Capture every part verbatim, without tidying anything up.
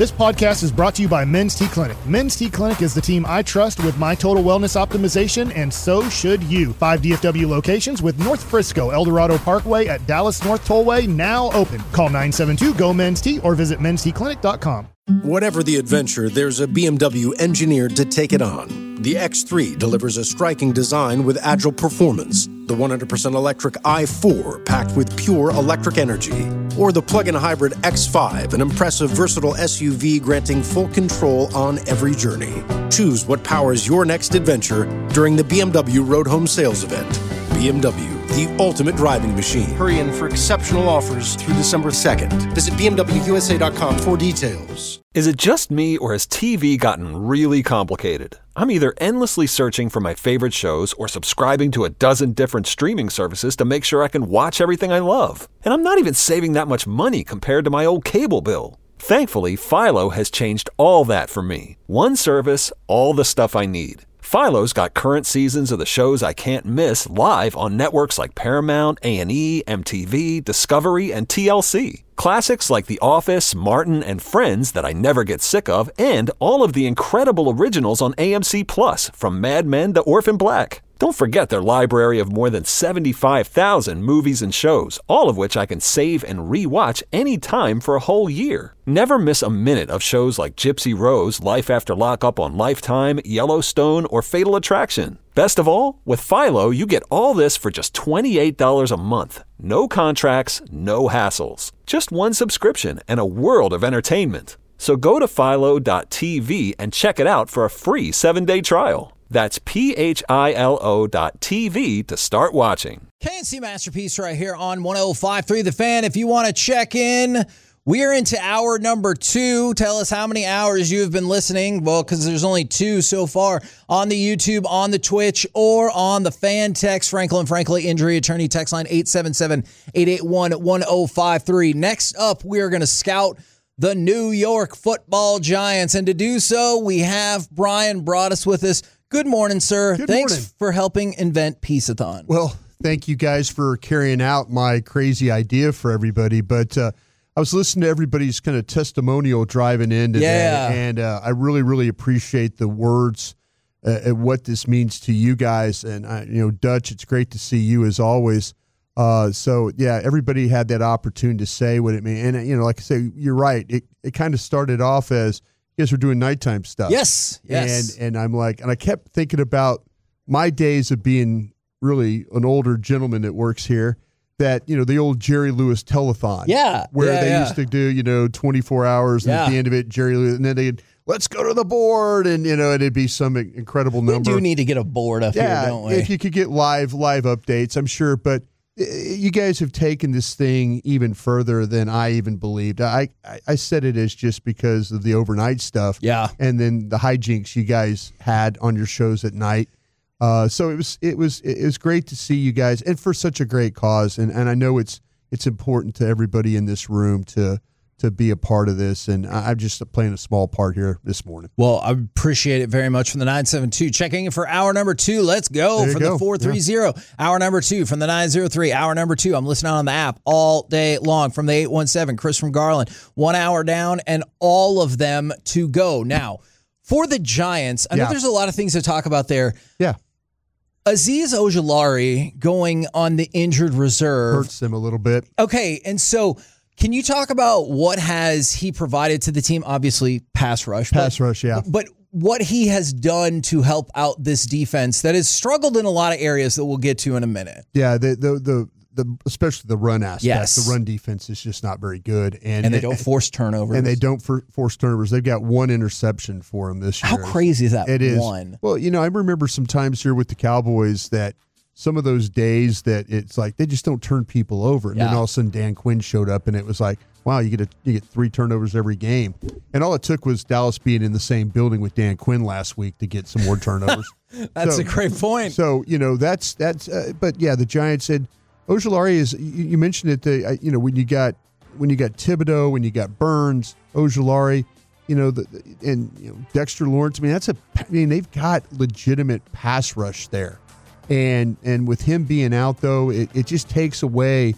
This podcast is brought to you by Men's T Clinic. Men's T Clinic is the team I trust with my total wellness optimization, and so should you. Five D F W locations with North Frisco, El Dorado Parkway at Dallas North Tollway now open. Call nine seven two, G O, men's T or visit men's t clinic dot com. Whatever the adventure, there's a B M W engineered to take it on. The X three delivers a striking design with agile performance. The one hundred percent electric i four, packed with pure electric energy. Or the plug-in hybrid X five, an impressive, versatile S U V granting full control on every journey. Choose what powers your next adventure during the B M W Road Home Sales Event. B M W, the ultimate driving machine. Hurry in for exceptional offers through December second. Visit B M W U S A dot com for details. Is it just me, or has T V gotten really complicated? I'm either endlessly searching for my favorite shows or subscribing to a dozen different streaming services to make sure I can watch everything I love. And I'm not even saving that much money compared to my old cable bill. Thankfully, Philo has changed all that for me. One service, all the stuff I need. Philo's got current seasons of the shows I can't miss live on networks like Paramount, A and E, M T V, Discovery, and T L C. Classics like The Office, Martin, and Friends that I never get sick of, and all of the incredible originals on A M C Plus, from Mad Men to Orphan Black. Don't forget their library of more than seventy-five thousand movies and shows, all of which I can save and re-watch anytime for a whole year. Never miss a minute of shows like Gypsy Rose, Life After Lockup on Lifetime, Yellowstone, or Fatal Attraction. Best of all, with Philo, you get all this for just twenty-eight dollars a month. No contracts, no hassles. Just one subscription and a world of entertainment. So go to philo dot t v and check it out for a free seven-day trial. That's P H I L O dot T V to start watching. K and C Masterpiece right here on one oh five point three The Fan. If you want to check in, we're into hour number two. Tell us how many hours you have been listening. Well, because there's only two so far on the YouTube, on the Twitch, or on the fan text. Franklin Frankly Injury Attorney text line eight seven seven, eight eight one, one oh five three. Next up, we are going to scout the New York Football Giants. And to do so, we have Brian Broaddus with us. Good morning, sir. Good Thanks morning. for helping invent Peace-a-thon. Well, thank you guys for carrying out my crazy idea for everybody. But uh, I was listening to everybody's kind of testimonial driving in today, Yeah. and uh, I really, really appreciate the words uh, and what this means to you guys. And, I, you know, Dutch, it's great to see you as always. Uh, so, yeah, everybody had that opportunity to say what it means. And, you know, like I say, you're right. It, it kind of started off as, you guys were doing nighttime stuff. Yes, yes. And and I'm like, and I kept thinking about my days of being really an older gentleman that works here, that, you know, the old Jerry Lewis telethon. Yeah. Where yeah, they yeah. used to do, you know, twenty-four hours, and Yeah. at the end of it, Jerry Lewis, and then they'd, let's go to the board, and, you know, it'd be some incredible number. We do need to get a board up yeah, here, don't we? if you could get live, live updates, I'm sure, but you guys have taken this thing even further than I even believed. I, I, I said it as just because of the overnight stuff. Yeah. And then the hijinks you guys had on your shows at night. Uh, so it was it was it was great to see you guys, and for such a great cause. And, and I know it's it's important to everybody in this room to to be a part of this, and I'm just playing a small part here this morning. Well, I appreciate it very much from the nine seven two. Checking in for hour number two. Let's go There you from go. the four three zero. Yeah. Hour number two from the nine oh three. Hour number two. I'm listening on the app all day long from the eight one seven. Chris from Garland. One hour down and all of them to go. Now, for the Giants, I know Yeah. there's a lot of things to talk about there. Yeah. Azeez Ojulari going on the injured reserve. Hurts them a little bit. Okay, and so can you talk about what has he provided to the team? Obviously, pass rush. Pass but, rush, yeah. But what he has done to help out this defense that has struggled in a lot of areas that we'll get to in a minute. Yeah, the the the, the especially the run aspect. Yes. The run defense is just not very good, and And they don't force turnovers. And they don't for, force turnovers. They've got one interception for them this year. How crazy is that? It is. One. Well, you know, I remember some times here with the Cowboys that some of those days that it's like they just don't turn people over, and Yeah. then all of a sudden Dan Quinn showed up, and it was like, wow, you get a, you get three turnovers every game, and all it took was Dallas being in the same building with Dan Quinn last week to get some more turnovers. That's So- a great point. So you know that's that's, uh, but yeah, the Giants said Ojulari is. You, you mentioned it. The uh, you know when you got when you got Thibodeau, when you got Burns, Ojulari, you know, the, and you know, Dexter Lawrence. I mean, that's a. I mean, they've got legitimate pass rush there, and and with him being out though, it, it just takes away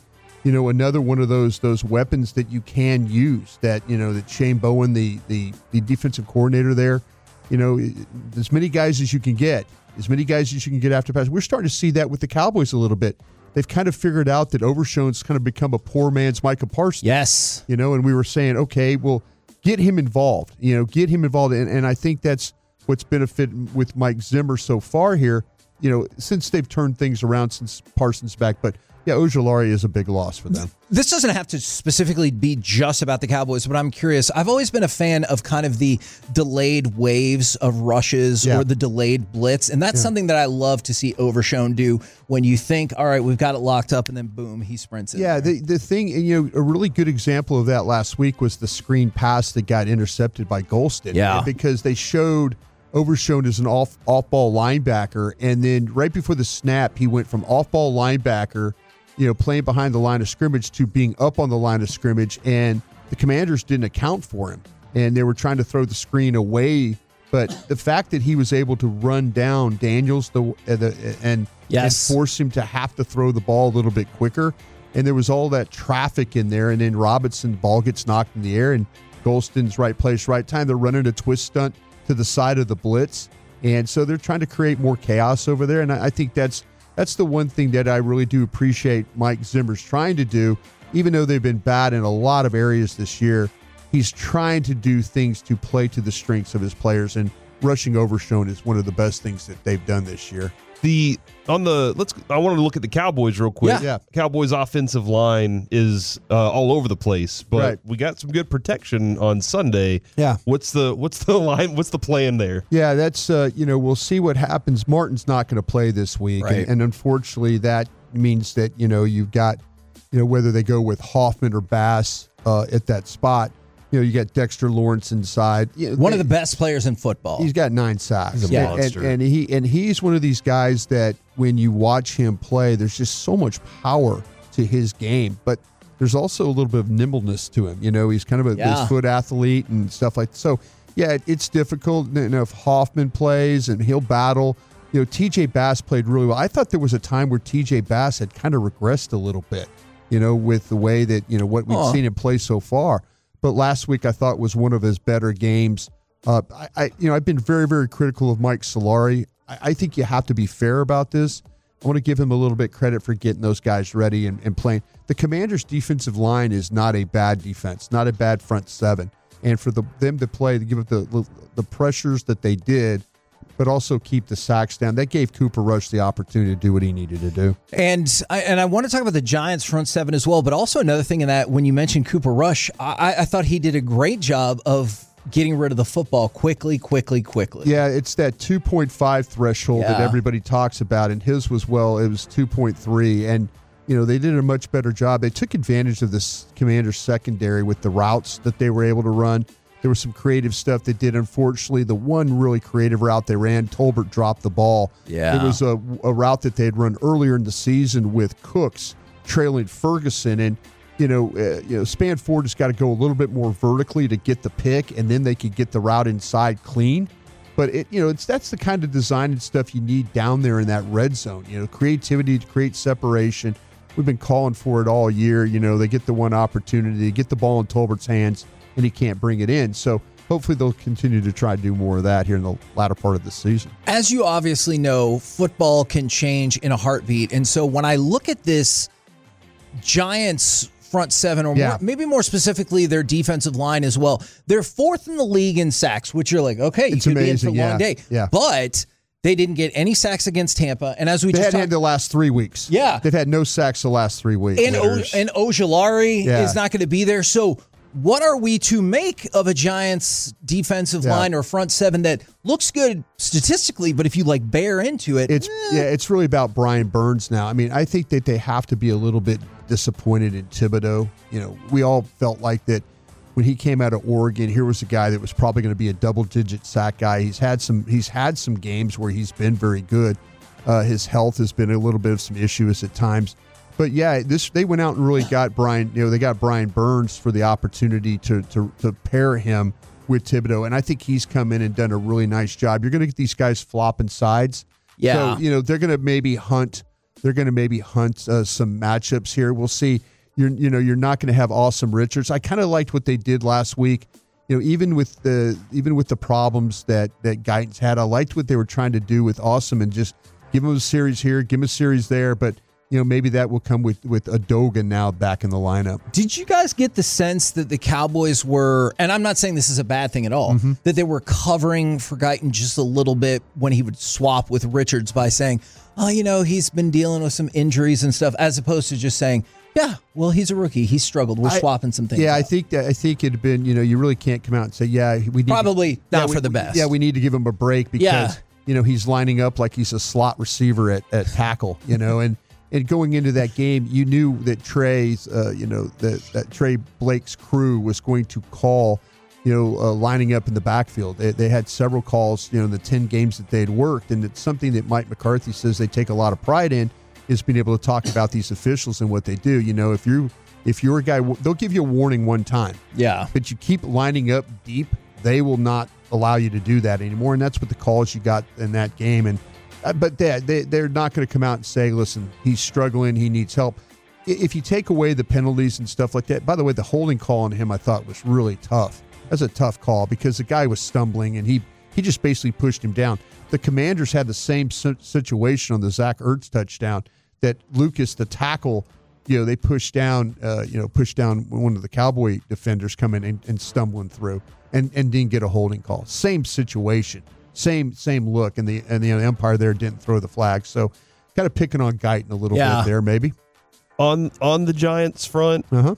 you know, another one of those those weapons that you can use. That you know that Shane Bowen, the the the defensive coordinator there, you know, as many guys as you can get, as many guys as you can get after pass. We're starting to see that with the Cowboys a little bit. They've kind of figured out that Overshown's kind of become a poor man's Micah Parsons. Yes, you know, and we were saying, okay, well, get him involved. You know, get him involved, and, and I think that's what's benefited with Mike Zimmer so far here. You know, since they've turned things around since Parsons back, but yeah, Ojulari is a big loss for them. This doesn't have to specifically be just about the Cowboys, but I'm curious. I've always been a fan of kind of the delayed waves of rushes yeah. or the delayed blitz, and that's yeah. something that I love to see Overshown do when you think, all right, we've got it locked up, and then boom, he sprints in. Yeah, the, the thing, and you know, a really good example of that last week was the screen pass that got intercepted by Golston. Yeah. Because they showed Overshown as an off, off-ball linebacker, and then right before the snap, he went from off-ball linebacker, you know, playing behind the line of scrimmage to being up on the line of scrimmage, and the Commanders didn't account for him, and they were trying to throw the screen away. But the fact that he was able to run down Daniels the, uh, the and, yes. and force him to have to throw the ball a little bit quicker, and there was all that traffic in there, and then Robinson, ball gets knocked in the air, and Golston's right place, right time. They're running a twist stunt to the side of the blitz, and so they're trying to create more chaos over there, and I, I think that's That's the one thing that I really do appreciate Mike Zimmer's trying to do, even though they've been bad in a lot of areas this year. He's trying to do things to play to the strengths of his players, and rushing Overshown is one of the best things that they've done this year. The on the let's. I wanted to look at the Cowboys real quick. Yeah. yeah. Cowboys' offensive line is uh, all over the place, but right. we got some good protection on Sunday. Yeah. What's the what's the line? What's the plan there? Yeah, that's uh, you know we'll see what happens. Martin's not going to play this week, right. and, and unfortunately that means that you know you've got you know whether they go with Hoffman or Bass uh, at that spot. You know, you got Dexter Lawrence inside. You know, one they, of the best players in football. He's got nine sacks. He's a and, monster. And, and he and he's one of these guys that when you watch him play, there's just so much power to his game, but there's also a little bit of nimbleness to him. You know, he's kind of a yeah. his foot athlete and stuff like that. So, yeah, it, it's difficult. You know, if Hoffman plays and he'll battle. You know, T J Bass played really well. I thought there was a time where T J Bass had kind of regressed a little bit, you know, with the way that, you know, what we've oh. seen him play so far. But last week I thought was one of his better games. Uh, I, I, you know, I've been very, very critical of Mike Solari. I, I think you have to be fair about this. I want to give him a little bit credit for getting those guys ready and, and playing. The Commanders' defensive line is not a bad defense, not a bad front seven, and for the, them to play, to give up the the pressures that they did, but also keep the sacks down. That gave Cooper Rush the opportunity to do what he needed to do. And I, and I want to talk about the Giants front seven as well, but also another thing in that when you mentioned Cooper Rush, I, I thought he did a great job of getting rid of the football quickly, quickly, quickly. Yeah, it's that two point five threshold yeah. that everybody talks about, and his was, well, it was two point three, and you know, they did a much better job. They took advantage of this Commanders secondary with the routes that they were able to run. There was some creative stuff they did. Unfortunately, the one really creative route they ran, Tolbert dropped the ball. Yeah. It was a, a route that they had run earlier in the season with Cooks trailing Ferguson. And, you know, uh, you know, Spanford has got to go a little bit more vertically to get the pick, and then they could get the route inside clean. But, it, you know, it's that's the kind of design and stuff you need down there in that red zone. You know, creativity to create separation. We've been calling for it all year. You know, they get the one opportunity, they get the ball in Tolbert's hands, and he can't bring it in. So hopefully they'll continue to try to do more of that here in the latter part of the season. As you obviously know, football can change in a heartbeat. And so when I look at this Giants front seven, or yeah. more, maybe more specifically their defensive line as well, they're fourth in the league in sacks, which you're like, okay, you it's could amazing. be in for a yeah. long day. Yeah. But they didn't get any sacks against Tampa. And as we they just had talked, had the last three weeks. Yeah. They've had no sacks the last three weeks. And, o- and Ojulari yeah. is not going to be there. So what are we to make of a Giants defensive yeah. line or front seven that looks good statistically, but if you like bear into it, it's eh. yeah, it's really about Brian Burns now. I mean, I think that they have to be a little bit disappointed in Thibodeau. You know, we all felt like that when he came out of Oregon, here was a guy that was probably going to be a double-digit sack guy. He's had some he's had some games where he's been very good. Uh, his health has been a little bit of some issues at times. But yeah, this they went out and really got Brian, you know, they got Brian Burns for the opportunity to to to pair him with Thibodeau. And I think he's come in and done a really nice job. You're going to get these guys flopping sides. Yeah. So, you know, they're going to maybe hunt, they're going to maybe hunt uh, some matchups here. We'll see. You're you know you're not going to have Awesome Richards. I kind of liked what they did last week. You know, even with the even with the problems that that Guyton's had, I liked what they were trying to do with Awesome and just give him a series here, give him a series there. But you know, maybe that will come with with Adoga now back in the lineup. Did you guys get the sense that the Cowboys were, and I'm not saying this is a bad thing at all, mm-hmm. that they were covering for Guyton just a little bit when he would swap with Richards by saying, oh, you know, he's been dealing with some injuries and stuff, as opposed to just saying, yeah, well, he's a rookie. He's struggled. We're I, swapping some things. Yeah, out. I think that I think it'd been, you know, you really can't come out and say, yeah, we need probably to, not yeah, for we, the best. Yeah, we need to give him a break because yeah. you know he's lining up like he's a slot receiver at, at tackle, you know, and. And going into that game, you knew that Trey's, uh, you know, that, that Trey Blake's crew was going to call, you know, uh, lining up in the backfield. They, they had several calls, you know, in the ten games that they had worked. And it's something that Mike McCarthy says they take a lot of pride in, is being able to talk about these officials and what they do. You know, if you if you're a guy, they'll give you a warning one time. Yeah. But you keep lining up deep, they will not allow you to do that anymore. And that's what the calls you got in that game. And Uh, but they, they, they're not going to come out and say, listen, he's struggling, he needs help. If you take away the penalties and stuff like that, by the way, the holding call on him I thought was really tough. That's a tough call because the guy was stumbling and he, he just basically pushed him down. The Commanders had the same situation on the Zach Ertz touchdown that Lucas, the tackle, you know, they pushed down, uh, you know, pushed down one of the Cowboy defenders coming and, and stumbling through and, and didn't get a holding call. Same situation. Same same look, and the and the umpire there didn't throw the flag. So, kind of picking on Guyton a little yeah. bit there, maybe. On on the Giants front, uh-huh.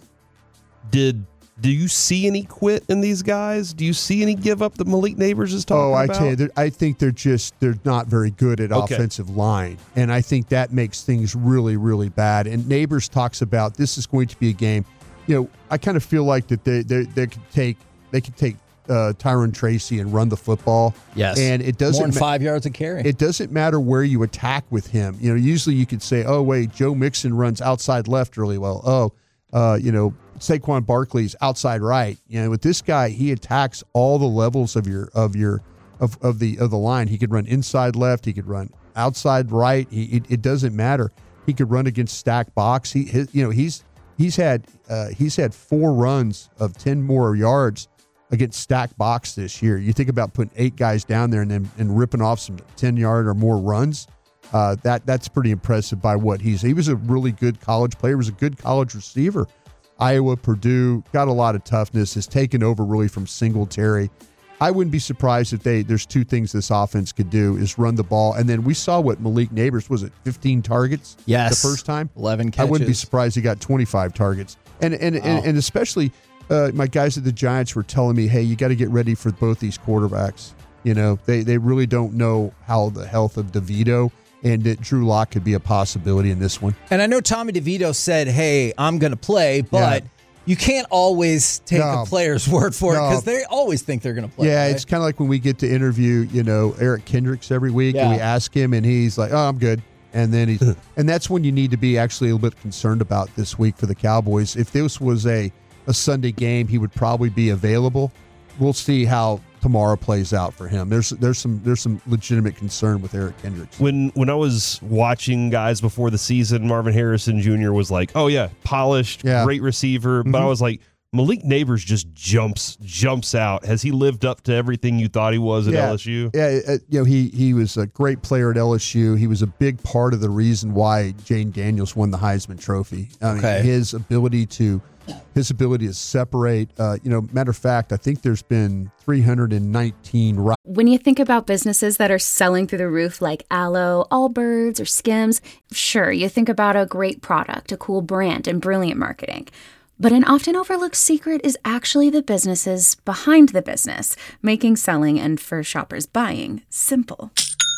did do you see any quit in these guys? Do you see any give up that Malik Neighbors is talking about? Oh, I about? tell you, I think they're just they're not very good at okay. offensive line, and I think that makes things really really bad. And Neighbors talks about this is going to be a game. You know, I kind of feel like that they they they could take they could take. Uh, Tyron Tracy and run the football. Yes, and it doesn't more than ma- five yards a carry. It doesn't matter where you attack with him. You know, usually you could say, "Oh, wait, Joe Mixon runs outside left really well." Oh, uh, you know, Saquon Barkley's outside right. You know, with this guy, he attacks all the levels of your of your of, of the of the line. He could run inside left. He could run outside right. He, it, it doesn't matter. He could run against stack box. He, his, you know, he's he's had uh, he's had four runs of ten more yards against stack box this year. You think about putting eight guys down there and then and ripping off some ten yard or more runs. Uh, that that's pretty impressive by what he's. He was a really good college player. He was a good college receiver. Iowa, Purdue, got a lot of toughness. Has taken over really from Singletary. I wouldn't be surprised if they. There's two things this offense could do is run the ball, and then we saw what Malik Neighbors was it fifteen targets. Yes, the first time eleven catches. I wouldn't be surprised he got twenty-five targets, and and wow. and, and especially. Uh, my guys at the Giants were telling me, hey, you got to get ready for both these quarterbacks. You know, they, they really don't know how the health of DeVito and that Drew Lock could be a possibility in this one. And I know Tommy DeVito said, hey, I'm going to play, but yeah. you can't always take no. a player's word for no. it because they always think they're going to play. Yeah, right? It's kind of like when we get to interview, you know, Eric Kendricks every week, yeah. and we ask him, and he's like, oh, I'm good. And then he's, and that's when you need to be actually a little bit concerned about this week for the Cowboys. If this was a a Sunday game, he would probably be available. We'll see how tomorrow plays out for him. There's there's some there's some legitimate concern with Eric Kendricks. When when I was watching guys before the season, Marvin Harrison Junior was like, oh yeah, polished, yeah. great receiver. Mm-hmm. But I was like, Malik Neighbors just jumps jumps out. Has he lived up to everything you thought he was at yeah. L S U? Yeah, uh, you know, he he was a great player at L S U. He was a big part of the reason why Jane Daniels won the Heisman Trophy. I mean, okay. his ability to His ability to separate, uh, you know, matter of fact, I think there's been three hundred nineteen. Ri- when you think about businesses that are selling through the roof like Aloe, Allbirds, or Skims, sure, you think about a great product, a cool brand, and brilliant marketing. But an often overlooked secret is actually the businesses behind the business, making selling and for shoppers buying simple.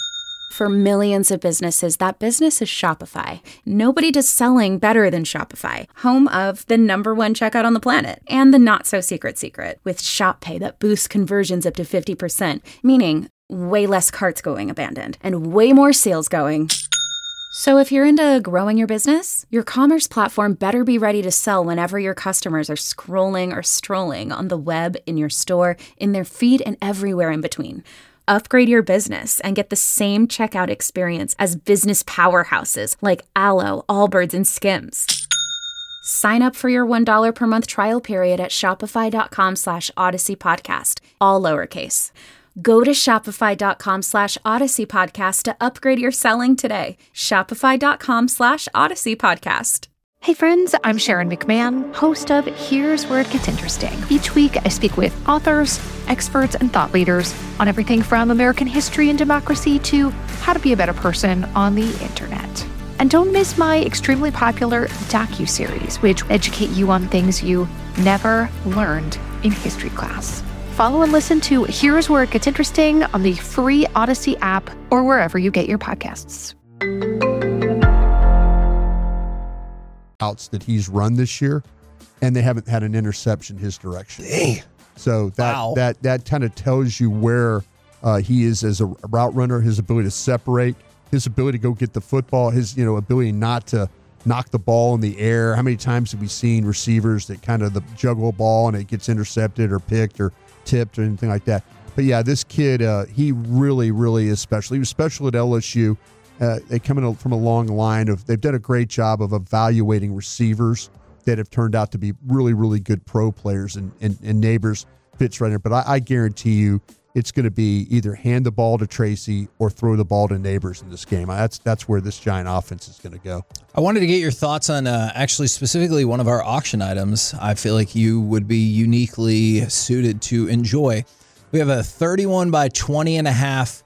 For millions of businesses, that business is Shopify. Nobody does selling better than Shopify, home of the number one checkout on the planet and the not-so-secret secret with Shop Pay that boosts conversions up to fifty percent, meaning way less carts going abandoned and way more sales going. So if you're into growing your business, your commerce platform better be ready to sell whenever your customers are scrolling or strolling on the web, in your store, in their feed, and everywhere in between. Upgrade your business and get the same checkout experience as business powerhouses like Aloe, Allbirds, and Skims. Sign up for your one dollar per month trial period at shopify.com slash Odyssey Podcast, all lowercase. Go to shopify.com slash Odyssey Podcast to upgrade your selling today. Shopify.com slash Odyssey Podcast. Hey friends, I'm Sharon McMahon, host of Here's Where It Gets Interesting. Each week, I speak with authors, experts, and thought leaders on everything from American history and democracy to how to be a better person on the internet. And don't miss my extremely popular docuseries, which educate you on things you never learned in history class. Follow and listen to Here's Where It Gets Interesting on the free Odyssey app or wherever you get your podcasts. Outs that he's run this year, and they haven't had an interception his direction. Dang. So that Wow. that that kind of tells you where uh, he is as a route runner, his ability to separate, his ability to go get the football, his you know ability not to knock the ball in the air. How many times have we seen receivers that kind of the juggle a ball and it gets intercepted or picked or tipped or anything like that? But yeah, this kid, uh, he really, really is special. He was special at L S U. Uh, they come in from a long line of, they've done a great job of evaluating receivers that have turned out to be really, really good pro players, and, and, and Neighbors fits right in. But I, I guarantee you it's going to be either hand the ball to Tracy or throw the ball to Neighbors in this game. That's that's where this Giant offense is going to go. I wanted to get your thoughts on uh, actually specifically one of our auction items. I feel like you would be uniquely suited to enjoy. We have a thirty-one by twenty and a half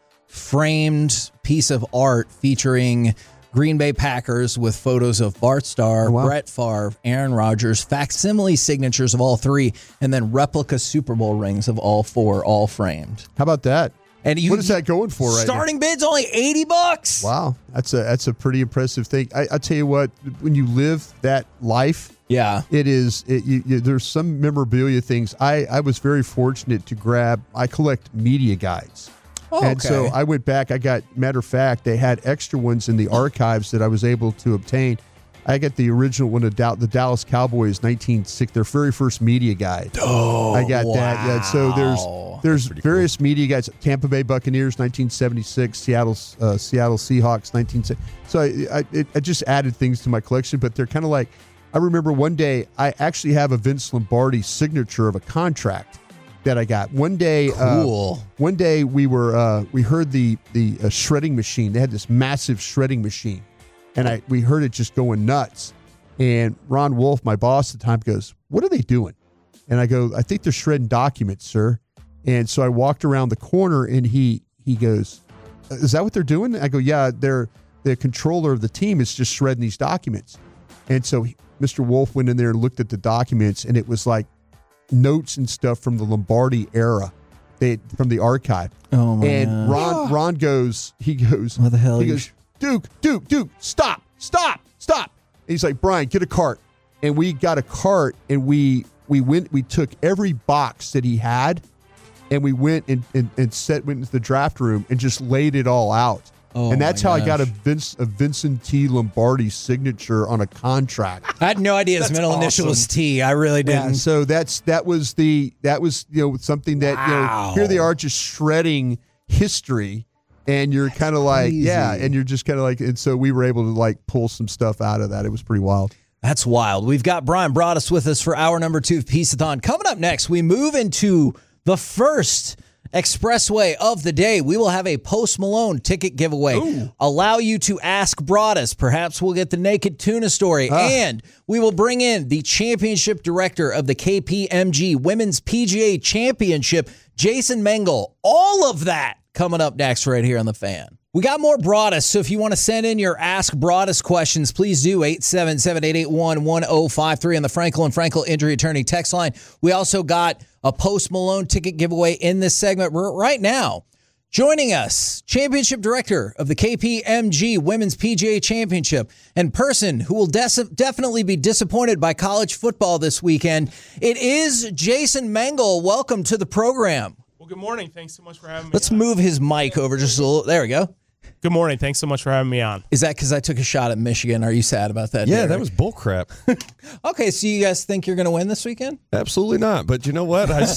framed piece of art featuring Green Bay Packers with photos of Bart Starr, oh, wow. Brett Favre, Aaron Rodgers, facsimile signatures of all three, and then replica Super Bowl rings of all four, all framed. How about that? And you, what is that going for right now? Starting bid's only eighty bucks. Wow, that's a that's a pretty impressive thing. I, I tell you what, when you live that life, yeah, it is. It, you, you, there's some memorabilia things. I I was very fortunate to grab. I collect media guides. Oh, and okay. so I went back. I got, matter of fact, they had extra ones in the archives that I was able to obtain. I got the original one of the Dallas Cowboys nineteen sixty, their very first media guide. Oh, I got wow. that. Yeah. So there's there's various cool. media guides. Tampa Bay Buccaneers nineteen seventy-six, Seattle uh, Seattle Seahawks nineteen seventy. So I I, it, I just added things to my collection, but they're kind of like, I remember one day I actually have a Vince Lombardi signature of a contract that I got. One day, cool. uh, one day we were uh, we heard the the uh, shredding machine. They had this massive shredding machine, and I we heard it just going nuts. And Ron Wolf, my boss at the time, goes, "What are they doing?" And I go, "I think they're shredding documents, sir." And so I walked around the corner, and he he goes, "Is that what they're doing?" I go, "Yeah, they're the controller of the team is just shredding these documents." And so he, Mister Wolf went in there and looked at the documents, and it was like notes and stuff from the Lombardi era, they from the archive. Oh my And gosh. Ron Ron goes, he goes, What the hell? He you goes, Duke, Duke, Duke, stop, stop, stop. And he's like, Brian, get a cart. And we got a cart, and we we went, we took every box that he had, and we went and and, and set went into the draft room and just laid it all out. Oh and that's my how I got a gosh. Vince a Vincent T. Lombardi signature on a contract. I had no idea his That's middle initial was awesome. T. I really Yeah, didn't. so that's that was the that was you know something that you Wow. know here they are just shredding history, and you're kind of like crazy. yeah, and you're just kind of like, and so we were able to like pull some stuff out of that. It was pretty wild. That's wild. We've got Brian Broaddus with us for hour number two of Peace-a-thon. Coming up next, we move into the first expressway of the day. We will have a Post Malone ticket giveaway. Ooh. Allow you to ask Broaddus. Perhaps we'll get the Naked Tuna story. Ah. And we will bring in the championship director of the K P M G Women's P G A Championship, Jason Mengel. All of that coming up next right here on The Fan. We got more Broaddus, so if you want to send in your Ask Broaddus questions, please do. eight seven seven, eight eight one, one oh five three on the Frankel and Frankel Injury Attorney text line. We also got a Post Malone ticket giveaway in this segment right now. Joining us, Championship Director of the K P M G Women's P G A Championship and person who will des- definitely be disappointed by college football this weekend. It is Jason Mengel. Welcome to the program. Well, good morning. Thanks so much for having me. Let's on. move his mic over just a little. There we go. Good morning. Thanks so much for having me on. Is that because I took a shot at Michigan? Are you sad about that? Yeah, Derek? that was bullcrap. Okay, so you guys think you're going to win this weekend? Absolutely not. But you know what? I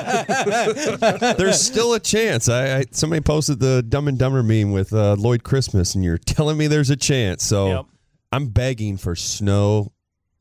still there's still a chance. I, I somebody posted the Dumb and Dumber meme with uh, Lloyd Christmas, and you're telling me there's a chance. So Yep. I'm begging for snow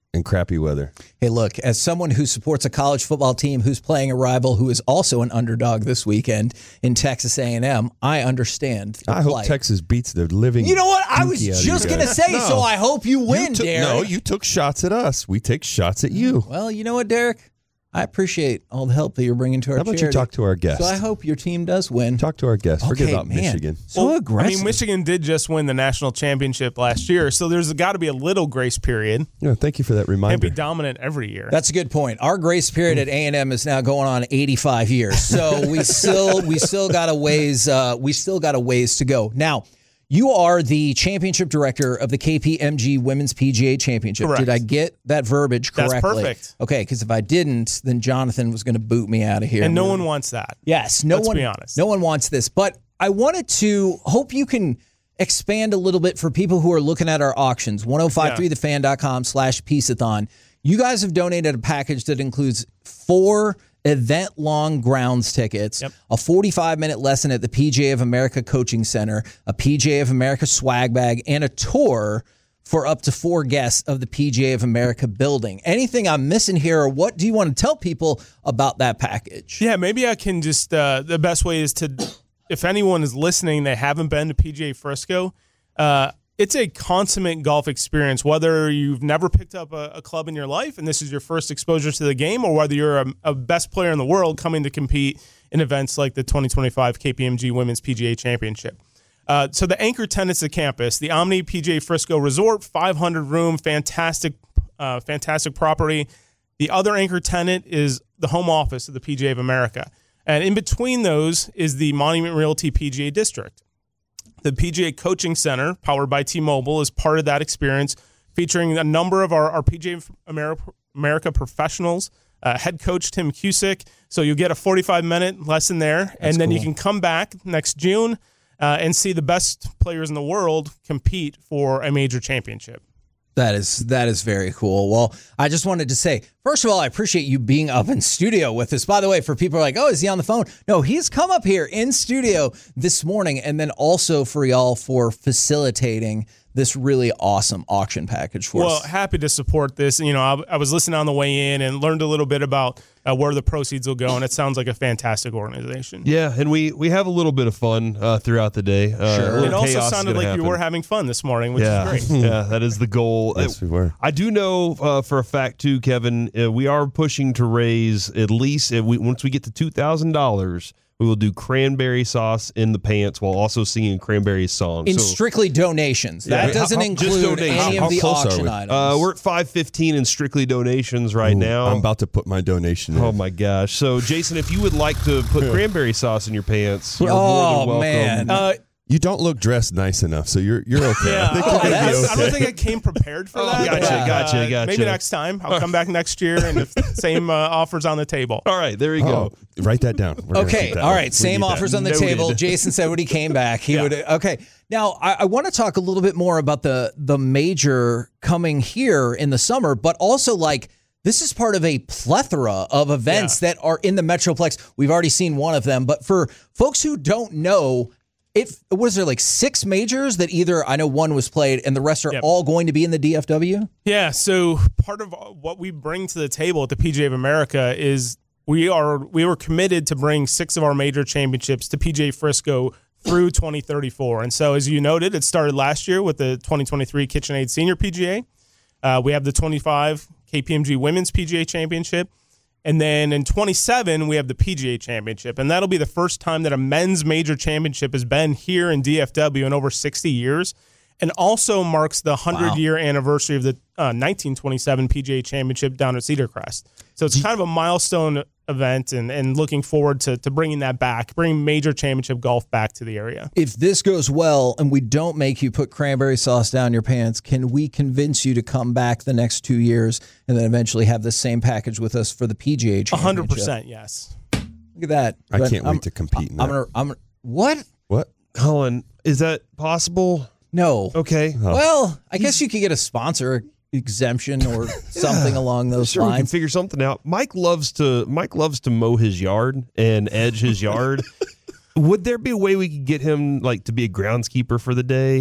and crappy weather. Hey, look, as someone who supports a college football team who's playing a rival who is also an underdog this weekend in Texas A and M, I understand the I plight. hope Texas beats the living. You know what? I was dookie out of just you going to guys. say, No. so I hope you win, You took- Derek. No, you took shots at us. We take shots at you. Well, you know what, Derek? I appreciate all the help that you're bringing to our How about charity. you talk to our guest? So I hope your team does win. Talk to our guest. Forget Okay, about man. Michigan. So Well, aggressive. I mean, Michigan did just win the national championship last year, so there's got to be a little grace period. Yeah, thank you for that Can't reminder. be dominant every year. That's a good point. Our grace period at A and M is now going on eighty-five years, so we still we still got a ways uh, we still got a ways to go. Now, you are the championship director of the K P M G Women's P G A Championship. Correct. Did I get that verbiage That's correctly? perfect. Okay, because if I didn't, then Jonathan was going to boot me out of here. and no We were- one wants that. Yes, no Let's one. be honest. No one wants this. But I wanted to hope you can expand a little bit for people who are looking at our auctions. ten fifty-three the fan dot com slash peaceathon. You guys have donated a package that includes four event-long grounds tickets, Yep. a forty-five minute lesson at the P G A of America Coaching Center, a P G A of America swag bag, and a tour for up to four guests of the P G A of America building. Anything I'm missing here, or what do you want to tell people about that package? Yeah, maybe I can just, uh, the best way is to, if anyone is listening, they haven't been to P G A Frisco, uh, it's a consummate golf experience, whether you've never picked up a, a club in your life and this is your first exposure to the game, or whether you're a, a best player in the world coming to compete in events like the twenty twenty-five K P M G Women's P G A Championship. Uh, so the anchor tenants of campus, the Omni P G A Frisco Resort, five hundred room, fantastic, uh, fantastic property. The other anchor tenant is the home office of the P G A of America. And in between those is the Monument Realty P G A District. The P G A Coaching Center, powered by T-Mobile, is part of that experience, featuring a number of our, our P G A of America, America professionals, uh, head coach Tim Cusick. So you'll get a forty-five minute lesson there, and then you can come back next June uh, and see the best players in the world compete for a major championship. That is that is very cool. Well, I just wanted to say, first of all, I appreciate you being up in studio with us. By the way, for people who are like, oh, is he on the phone? No, he's come up here in studio this morning, and then also for y'all for facilitating this really awesome auction package for Well, us. happy to support this. You know, I, I was listening on the way in and learned a little bit about uh, where the proceeds will go, and it sounds like a fantastic organization. Yeah, and we we have a little bit of fun uh, throughout the day. Uh, Sure. a little It also chaos is sounded gonna like happen. you were having fun this morning, which yeah, is great. yeah, that is the goal. Yes, we were. I do know uh, for a fact too, Kevin. Uh, we are pushing to raise at least if we, once we get to two thousand dollars. We will do cranberry sauce in the pants while also singing cranberry songs. in So, strictly donations. That Yeah. doesn't How- just include donations. any How- of the how close are auction we? items. uh, we're at five fifteen in strictly donations right Ooh, now. I'm about to put my donation in. Oh my gosh! So, Jason, if you would like to put cranberry sauce in your pants, you're more Oh, than welcome. man. Uh, You don't look dressed nice enough, so you're you're okay. yeah, I think oh, you're gonna be that's- I don't okay. think I came prepared for Oh, that. gotcha, but, gotcha, uh, gotcha. Maybe next time. I'll come back next year, and if same uh, offers on the table. All right, there you go. Oh, write that down. We're gonna Okay, keep that all one. right. We Same need that. offers on the Noted. table. Jason said when he came back, he Yeah. would. Okay, now I, I want to talk a little bit more about the the major coming here in the summer, but also like this is part of a plethora of events Yeah. that are in the Metroplex. We've already seen one of them, but for folks who don't know. It was there like six majors that either I know one was played and the rest are Yep. all going to be in the D F W. Yeah, so part of what we bring to the table at the P G A of America is we are we were committed to bring six of our major championships to P G A Frisco through twenty thirty-four. And so, as you noted, it started last year with the twenty twenty-three KitchenAid Senior P G A. Uh, we have the twenty-five K P M G Women's P G A Championship. And then in twenty-seven, we have the P G A Championship. And that'll be the first time that a men's major championship has been here in D F W in over sixty years. And also marks the hundred-year anniversary of the uh, nineteen twenty-seven P G A Championship down at Cedar Crest. So it's kind of a milestone event, and, and looking forward to, to bringing that back, bringing major championship golf back to the area. If this goes well and we don't make you put cranberry sauce down your pants, can we convince you to come back the next two years and then eventually have the same package with us for the P G A Championship? one hundred percent, yes. Look at that. I But can't I'm- wait to compete in I'm that. gonna, I'm gonna, what? What? Colin, is that possible? No. Okay. Well, I guess you could get a sponsor exemption or something along those Sure, we can lines. figure something out. Mike loves to Mike loves to mow his yard and edge his yard. Would there be a way we could get him like to be a groundskeeper for the day?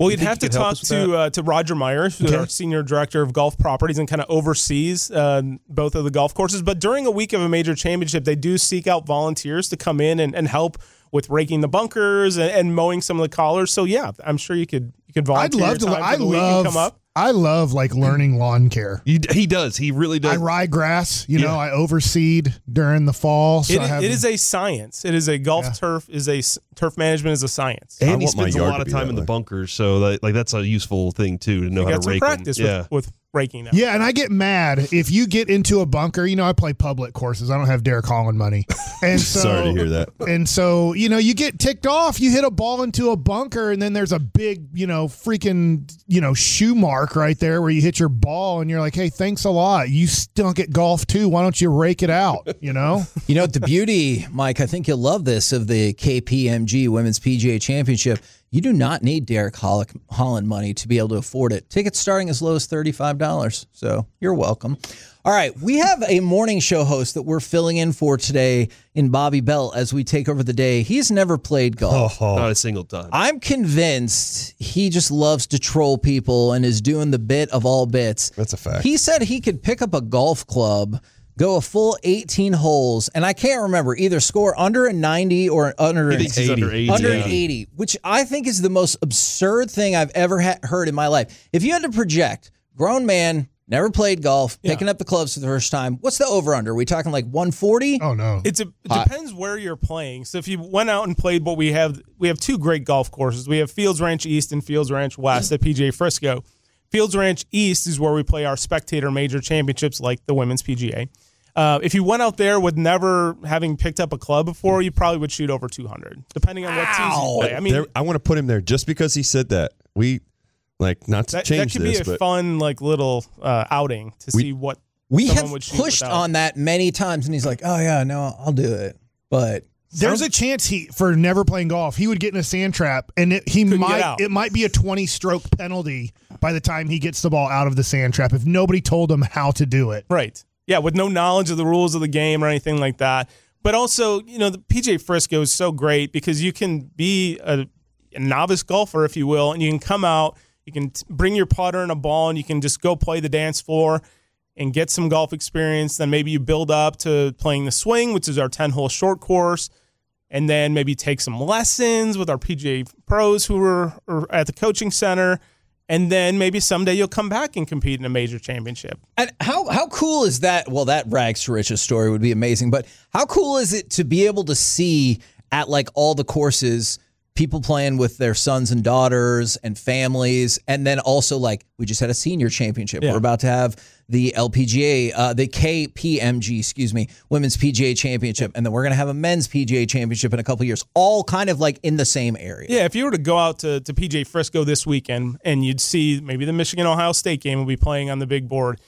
Well, you'd have to talk to uh, to Roger Myers, who's okay. our senior director of golf properties and kind of oversees uh, both of the golf courses. But during a week of a major championship, they do seek out volunteers to come in and, and help with raking the bunkers and, and mowing some of the collars. So yeah, I'm sure you could you could volunteer. I'd love to. Your time I for the week love. and come up. I love like learning lawn care. He, he does. He really does. I rye grass. You Yeah. know, I overseed during the fall. So It, I have, it is a science. It is a golf Yeah. turf. Is a s- turf management is a science. And I he want my spends a yard lot to of be time that in the way. bunkers, so that, like that's a useful thing too to know You how got to some rake practice them. with, Yeah. with raking them. Yeah, and I get mad if you get into a bunker. You know, I play public courses. I don't have Derek Holland money, and so Sorry to hear that. And so you know, you get ticked off. You hit a ball into a bunker, and then there's a big, you know, freaking, you know, shoe mark right there where you hit your ball, and you're like, hey, thanks a lot. You stunk at golf too. Why don't you rake it out? You know. You know, the beauty, Mike, I think you'll love this, of the K P M G Women's P G A Championship. You do not need Derek Holland money to be able to afford it. Tickets starting as low as thirty-five dollars. So you're welcome. All right. We have a morning show host that we're filling in for today in Bobby Bell as we take over the day. He's never played golf. Oh, not a single time. I'm convinced he just loves to troll people and is doing the bit of all bits. That's a fact. He said he could pick up a golf club, go a full eighteen holes, and I can't remember, either score under a ninety or under He an thinks he's eighty. under eighty. Under Yeah. an eighty, which I think is the most absurd thing I've ever ha- heard in my life. If you had to project, grown man, never played golf, Yeah. picking up the clubs for the first time, what's the over-under? Are we talking like one forty? Oh no. It's a, it depends where you're playing. So if you went out and played what we have, we have two great golf courses. We have Fields Ranch East and Fields Ranch West at P G A Frisco. Fields Ranch East is where we play our spectator major championships like the Women's P G A. Uh, if you went out there with never having picked up a club before, you probably would shoot over two hundred, depending on what teams you play. I mean, There- I want to put him there just because he said that. We like not to that, change that could this, be a but fun like little uh, outing to We- see what We someone have would shoot pushed without. on that many times, and he's like, oh, yeah, no, I'll do it. But There's a chance he, for never playing golf, he would get in a sand trap, and it, he Couldn't get might out. it might be a twenty stroke penalty by the time he gets the ball out of the sand trap if nobody told him how to do it. Right. Yeah, with no knowledge of the rules of the game or anything like that. But also, you know, the P G A Frisco is so great because you can be a, a novice golfer, if you will, and you can come out, you can t- bring your putter and a ball, and you can just go play the dance floor and get some golf experience. Then maybe you build up to playing the swing, which is our ten-hole short course, and then maybe take some lessons with our P G A pros who are, are at the coaching center. And then maybe someday you'll come back and compete in a major championship. And how how cool is that? Well, that rags to riches story would be amazing. But how cool is it to be able to see at like all the courses people playing with their sons and daughters and families, and then also like we just had a senior championship. Yeah. We're about to have the L P G A, uh, the K P M G, excuse me, Women's P G A Championship, and then we're going to have a Men's P G A Championship in a couple of years, all kind of like in the same area. Yeah, if you were to go out to, to P G A Frisco this weekend and you'd see maybe the Michigan-Ohio State game will be playing on the big board,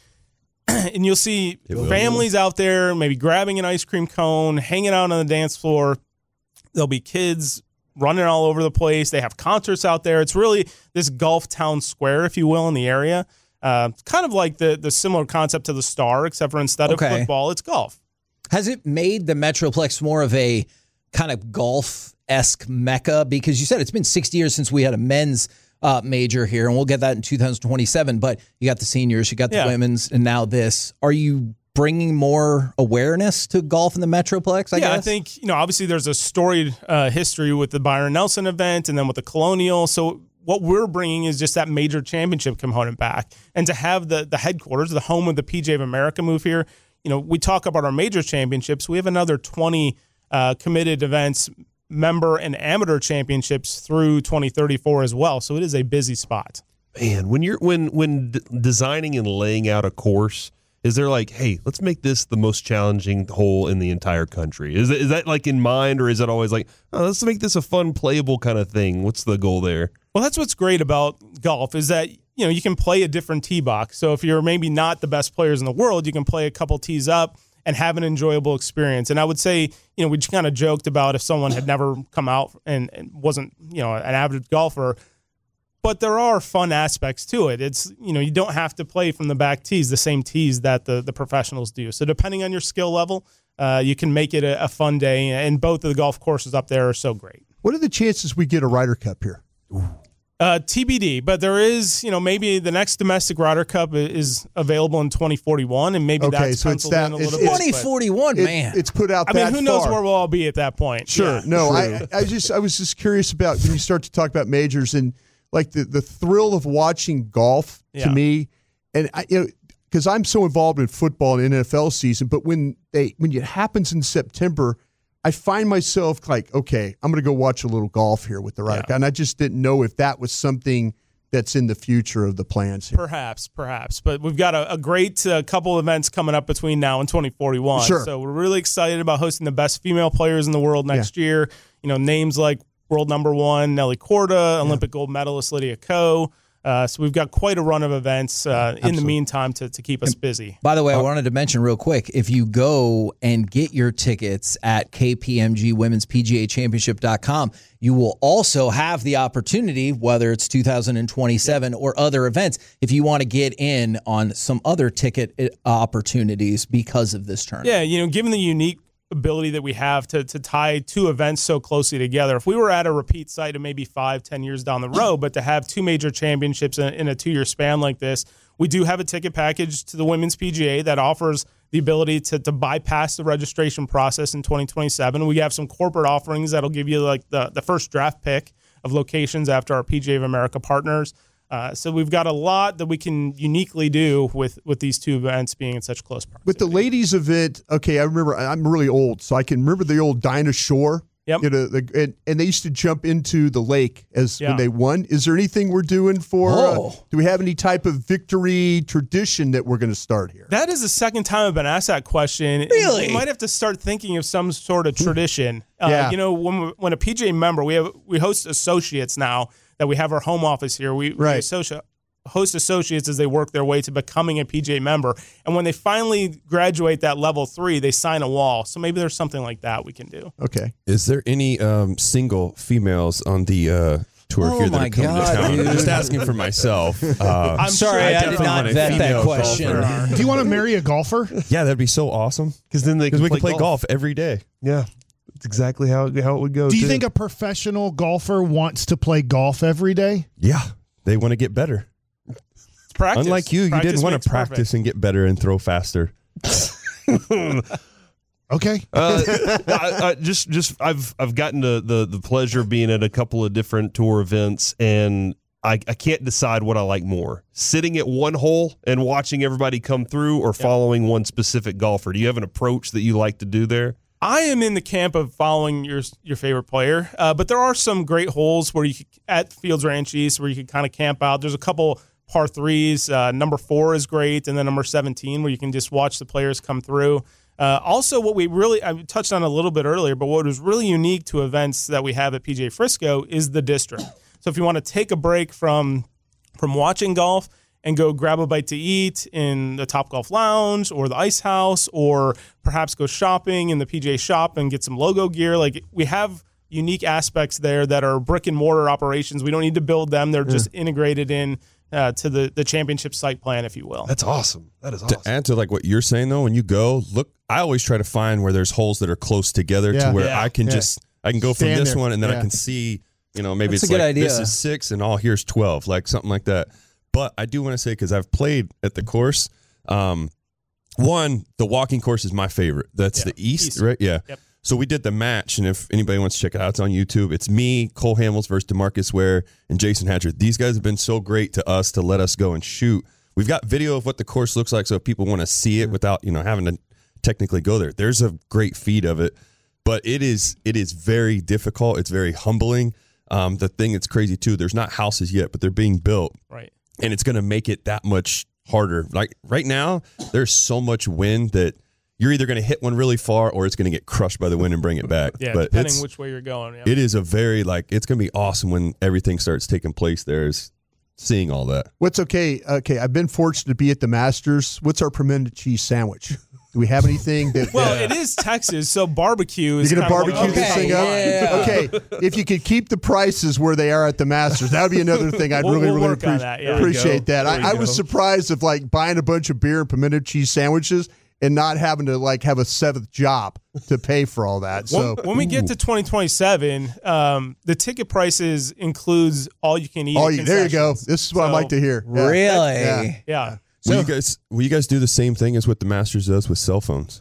and you'll see families out there maybe grabbing an ice cream cone, hanging out on the dance floor. There'll be kids running all over the place. They have concerts out there. It's really this golf town square, if you will, in the area. Uh, kind of like the the similar concept to the Star, except for instead Okay. of football, it's golf. Has it made the Metroplex more of a kind of golf-esque mecca? Because you said it's been sixty years since we had a men's uh, major here, and we'll get that in two thousand twenty-seven. But you got the seniors, you got the Yeah. women's, and now this. Are you bringing more awareness to golf in the Metroplex, I yeah, guess? I think, you know, obviously there's a storied uh, history with the Byron Nelson event and then with the Colonial. So what we're bringing is just that major championship component back. And to have the the headquarters, the home of the P G A of America move here, you know, we talk about our major championships. We have another twenty uh, committed events, member and amateur championships through twenty thirty-four as well. So it is a busy spot. Man, when you're when when d- designing and laying out a course, is there like, hey, let's make this the most challenging hole in the entire country? Is it, is that like in mind, or is it always like, oh, let's make this a fun, playable kind of thing? What's the goal there? Well, that's what's great about golf is that, you know, you can play a different tee box. So if you're maybe not the best players in the world, you can play a couple tees up and have an enjoyable experience. And I would say, you know, we just kind of joked about if someone had never come out and, and wasn't, you know, an average golfer. But there are fun aspects to it. It's, you know, you don't have to play from the back tees, the same tees that the, the professionals do. So depending on your skill level, uh, you can make it a, a fun day. And both of the golf courses up there are so great. What are the chances we get a Ryder Cup here? Uh, Uh, T B D, but there is, you know, maybe the next domestic Ryder Cup is available in twenty forty-one, and maybe okay, that's so penciled that, in a little it's, bit. twenty forty-one, it, man. It's put out I that mean, who knows far. where we'll all be at that point? Sure. Yeah. No, I, I just I was just curious about when you start to talk about majors and like the, the thrill of watching golf to Yeah. me, and I, you know, because I'm so involved in football and N F L season, but when they when it happens in September, I find myself like, okay, I'm going to go watch a little golf here with the Ryder Cup, Yeah. and I just didn't know if that was something that's in the future of the plans here. Perhaps, perhaps. But we've got a, a great uh, couple events coming up between now and twenty forty-one. Sure. So we're really excited about hosting the best female players in the world next yeah. year. You know, names like world number one Nelly Korda, Olympic yeah. gold medalist Lydia Ko. Uh, so we've got quite a run of events uh, in the meantime to, to keep us busy. By the way, I wanted to mention real quick, if you go and get your tickets at K P M G Women's P G A Championship dot com, you will also have the opportunity, whether it's two thousand twenty-seven yeah. or other events, if you want to get in on some other ticket opportunities because of this tournament. Yeah, you know, given the unique ability that we have to to tie two events so closely together. If we were at a repeat site of maybe five, ten years down the road, but to have two major championships in, in a two-year span like this, we do have a ticket package to the Women's P G A that offers the ability to, to bypass the registration process in twenty twenty-seven. We have some corporate offerings that'll give you like the, the first draft pick of locations after our P G A of America partners. Uh, so we've got a lot that we can uniquely do with, with these two events being in such close proximity. With the ladies event, okay, I remember, I'm really old, so I can remember the old Dinah Shore. Yep. You know, the, and, and they used to jump into the lake as Yeah. when they won. Is there anything we're doing for, Oh. uh, do we have any type of victory tradition that we're going to start here? That is the second time I've been asked that question. Really? We might have to start thinking of some sort of tradition. Uh, Yeah. You know, when we, when a P G A member, we have we host associates now that we have our home office here. We, Right. we associ- host associates as they work their way to becoming a P G A member. And when they finally graduate that level three, they sign a wall. So maybe there's something like that we can do. Okay. Is there any um, single females on the uh, tour Oh here that my are coming God, to town? dude. I'm just asking for myself. Uh, I'm Sorry, sure I did definitely not want a vet that female question. golfer. Do you want to marry a golfer? yeah, that'd be so awesome. Because then they Because can we play can play golf. golf. every day. Yeah, that's exactly how how it would go. Do you too. think a professional golfer wants to play golf every day? Yeah, they want to get better. It's practice. Unlike you, you Practice didn't want makes to practice perfect. and get better and throw faster. Okay. uh, I, I just just I've I've gotten the, the the pleasure of being at a couple of different tour events, and I, I can't decide what I like more: sitting at one hole and watching everybody come through, or following one specific golfer. Do you have an approach that you like to do there? I am in the camp of following your your favorite player, uh, but there are some great holes where you could, at Fields Ranch East where you can kind of camp out. There's a couple par threes. Uh, number four is great, and then number seventeen where you can just watch the players come through. Uh, also, what we really I touched on a little bit earlier, but what was really unique to events that we have at P G A Frisco is the district. So if you want to take a break from from watching golf and go grab a bite to eat in the Topgolf Lounge or the Ice House, or perhaps go shopping in the P G A shop and get some logo gear. Like, we have unique aspects there that are brick and mortar operations. We don't need to build them. They're just integrated in uh, to the, the championship site plan, if you will. That's awesome. That is awesome. To add to like what you're saying though, when you go, look, I always try to find where there's holes that are close together Yeah. to where Yeah. I can Yeah. just I can go Stand from this there. one and then Yeah. I can see, you know, maybe That's it's a good like idea. this is six and all here's twelve, like something like that. But I do want to say, because I've played at the course, um, one, the walking course is my favorite. That's Yeah. the east, East. right? Yeah. Yep. So we did the match, and if anybody wants to check it out, it's on YouTube. It's me, Cole Hamels versus DeMarcus Ware, and Jason Hatcher. These guys have been so great to us to let us go and shoot. We've got video of what the course looks like, so if people want to see it without, you know, having to technically go there, there's a great feed of it. But it is it is very difficult. It's very humbling. Um, the thing that's crazy too, there's not houses yet, but they're being built, Right. and it's going to make it that much harder. Like right now, there's so much wind that you're either going to hit one really far or it's going to get crushed by the wind and bring it back. Yeah, but depending it's, which way you're going. Yeah. it is a very, like, it's going to be awesome when everything starts taking place there, is seeing all that. What's okay? Okay, I've been fortunate to be at the Masters. What's our pimento cheese sandwich? Do we have anything that? Well, it is Texas, so barbecue is You're going to kind of barbecue what- this thing up? yeah. Okay, if you could keep the prices where they are at the Masters, that would be another thing I'd We'll- really, we'll really work on appreciate, that, yeah. appreciate There that. you I, I go. was surprised of like buying a bunch of beer and pimento cheese sandwiches and not having to like have a seventh job to pay for all that. So when, when we get to twenty twenty-seven, um, the ticket prices includes all you can eat. Oh, there you go. This is what so, I like to hear. Yeah. Really? Yeah. yeah. So, will you guys will you guys do the same thing as what the Masters does with cell phones?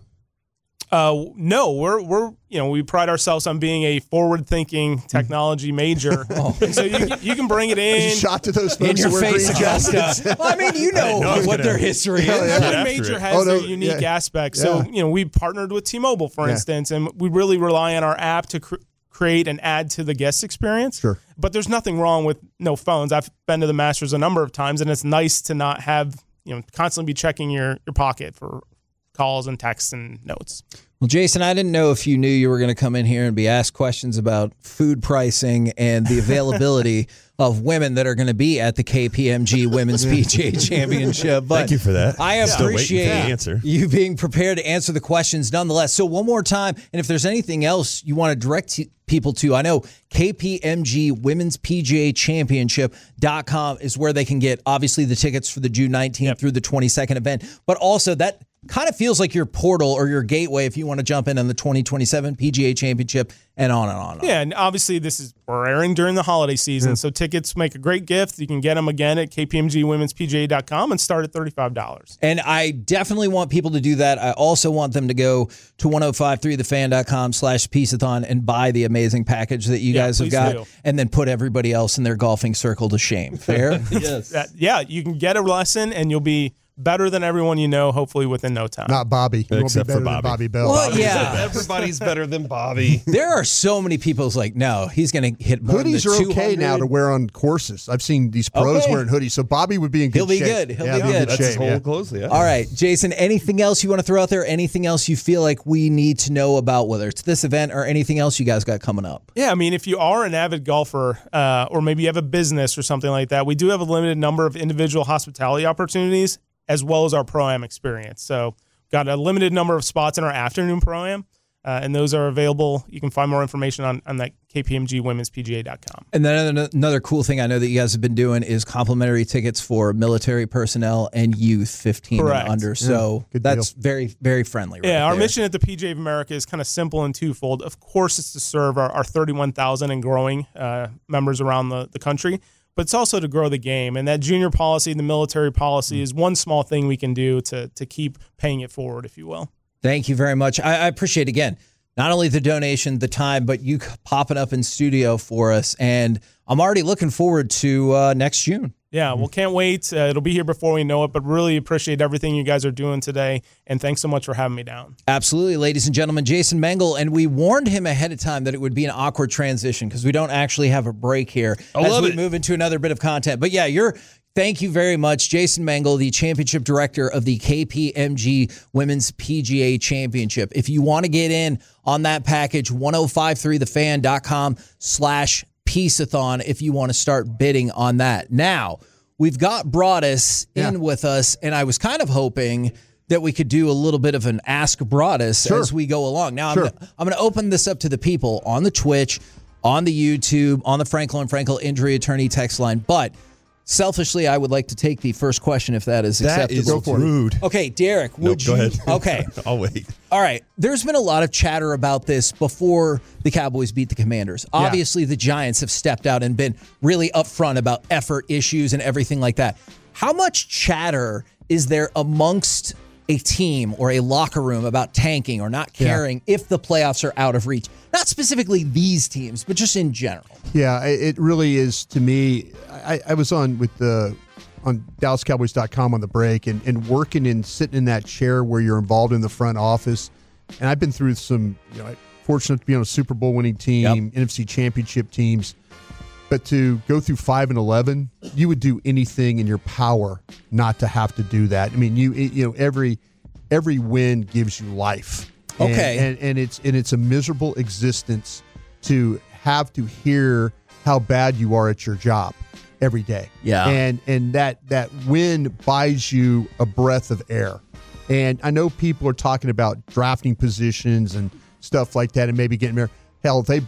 Uh, no, we're we're you know we pride ourselves on being a forward-thinking technology major, oh. and so you can, you can bring it in. Shot to those folks in your face, Justin. Well, I mean, you know, know what gonna, their history is. Every major has oh, no, their unique yeah. aspects. So yeah. you know, we partnered with T-Mobile, for yeah. instance, and we really rely on our app to cr- create and add to the guest experience. Sure. But there's nothing wrong with no phones. I've been to the Masters a number of times, and it's nice to not have you know constantly be checking your your pocket for calls and texts and notes. Well, Jason, I didn't know if you knew you were going to come in here and be asked questions about food pricing and the availability of women that are going to be at the K P M G Women's P G A Championship. But thank you for that. I appreciate answer. you being prepared to answer the questions nonetheless. So one more time, and if there's anything else you want to direct people to, I know K P M G Women's P G A Championship dot com is where they can get, obviously, the tickets for the June nineteenth yep. through the twenty-second event. But also that kind of feels like your portal or your gateway if you want to jump in on the twenty twenty-seven P G A Championship and on and on. And on. Yeah, and obviously this is we're airing during the holiday season, mm. so tickets make a great gift. You can get them again at K P M G Women's P G A dot com and start at thirty-five dollars. And I definitely want people to do that. I also want them to go to ten fifty-three the fan dot com slash Peaceathon and buy the amazing package that you yeah, guys have got, do. and then put everybody else in their golfing circle to shame. Fair? Yes. That, yeah, you can get a lesson and you'll be better than everyone you know, hopefully within no time. Not Bobby. You Except won't be better for Bobby. Than Bobby Bell. Well, Bobby. yeah. Everybody's better than Bobby. There are so many people who's like, no, he's going to hit more hoodies than the are okay now to wear on courses. I've seen these pros okay. wearing hoodies, so Bobby would be in good He'll be shape. good. He'll yeah, be good. That's shape, his whole yeah. clothes, yeah. All right, Jason, anything else you want to throw out there? Anything else you feel like we need to know about, whether it's this event or anything else you guys got coming up? Yeah, I mean, if you are an avid golfer uh, or maybe you have a business or something like that, we do have a limited number of individual hospitality opportunities as well as our Pro-Am experience. So got a limited number of spots in our afternoon Pro-Am, uh, and those are available. You can find more information on, on that K P M G Women's P G A dot com. And then another cool thing I know that you guys have been doing is complimentary tickets for military personnel and youth fifteen Correct. and under. So yeah, that's deal. very, very friendly. Right yeah, our there. mission at the P G A of America is kind of simple and twofold. Of course, it's to serve our, our thirty-one thousand and growing uh, members around the, the country, but it's also to grow the game. And that junior policy, the military policy, is one small thing we can do to to keep paying it forward, if you will. Thank you very much. I, I appreciate, again, not only the donation, the time, but you popping up in studio for us. And I'm already looking forward to uh, next June. Yeah, well, can't wait. Uh, it'll be here before we know it, but really appreciate everything you guys are doing today, and thanks so much for having me down. Absolutely, ladies and gentlemen, Jason Mengel, and we warned him ahead of time that it would be an awkward transition because we don't actually have a break here I as love we it. move into another bit of content. But yeah, you're thank you very much, Jason Mengel, the championship director of the K P M G Women's P G A Championship. If you want to get in on that package, ten fifty-three the fan dot com slash Peaceathon if you want to start bidding on that. Now, we've got Broadus Yeah. in with us, and I was kind of hoping that we could do a little bit of an Ask Broadus Sure. as we go along. Now, Sure. I'm gonna, I'm going to open this up to the people on the Twitch, on the YouTube, on the Frankel and Frankel Injury Attorney text line, but selfishly, I would like to take the first question if that is That acceptable. is rude. Okay, Derek, would Nope, go you? ahead. Okay. I'll wait. All right. There's been a lot of chatter about this before the Cowboys beat the Commanders. Obviously, the Giants have stepped out and been really upfront about effort issues and everything like that. How much chatter is there amongst a team or a locker room about tanking or not caring if the playoffs are out of reach? Not specifically these teams, but just in general. Yeah, it really is to me. I, I was on with the on Dallas Cowboys dot com on the break and, and working and sitting in that chair where you're involved in the front office. And I've been through some, you know, fortunate to be on a Super Bowl winning team, Yep. N F C championship teams. But to go through five and eleven, you would do anything in your power not to have to do that. I mean, you you know every every win gives you life. And, Okay. and and it's and it's a miserable existence to have to hear how bad you are at your job every day. Yeah. And and that that win buys you a breath of air. And I know people are talking about drafting positions and stuff like that and maybe getting there. Hell, if they